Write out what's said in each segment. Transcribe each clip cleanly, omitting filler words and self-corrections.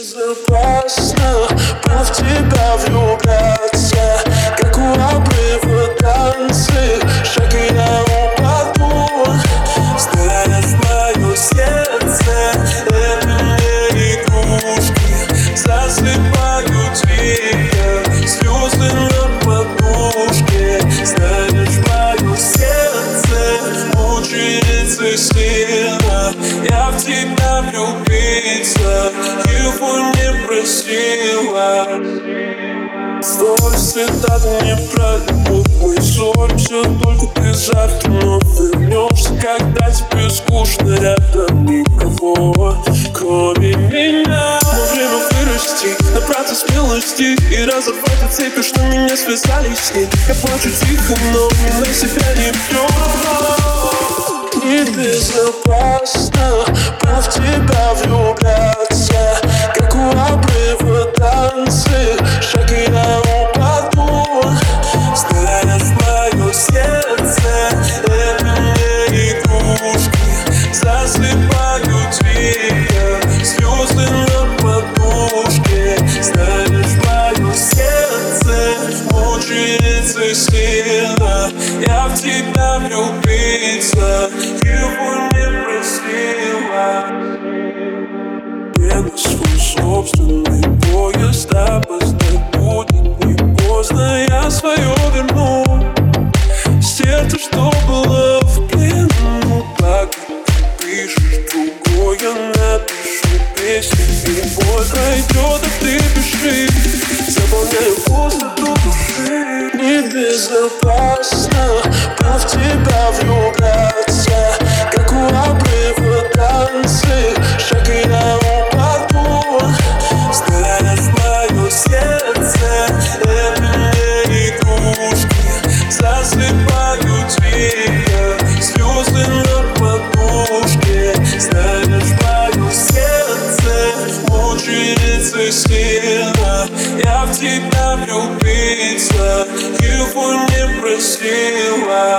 Безопасно было в тебя влюбляться, как у обрыва танцы, шаг и я упаду. Знаешь, мое сердце — это не игрушки, засыпаю тебя слезы на подушке. Знаешь, мое сердце мучается сильно, я в тебя влюбиться его не просила. Стой, цитаты не про любовь, мы ссоримся, только ты завтра вновь вернешься, когда тебе скучно, рядом никого, кроме меня. Но время вырасти, набраться смелости и разорвать эти цепи, что меня связали с ней. Я плачу тихо, но мне на себя не плюну. Небезопасно было в тебя влюбляться, как у обрыва танцы, шаг и я упаду. Знаешь, мое сердце — это не игрушки, засыпаю тебя слезы на подушке. Знаешь, мое сердце мучается сильно, я в тебя влюбиться его не просила. Я на свой собственный поезд опоздать будет не поздно, я свое верну. Сердце, что было в плену, пока ты пишешь другое, напишу песню, и боль пройдет, а ты пиши, заполняю пустоту души. Небезопасно было в тебя влюбляться, как у обрыва танцы, шаг и я упаду. Знаешь, мое сердце — это не игрушки, засыпаю тебя слезы на подушке. Знаешь, мое сердце мучается сильно, я в тебя влюбиться его не просила.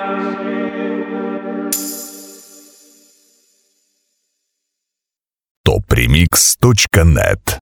Topremix.net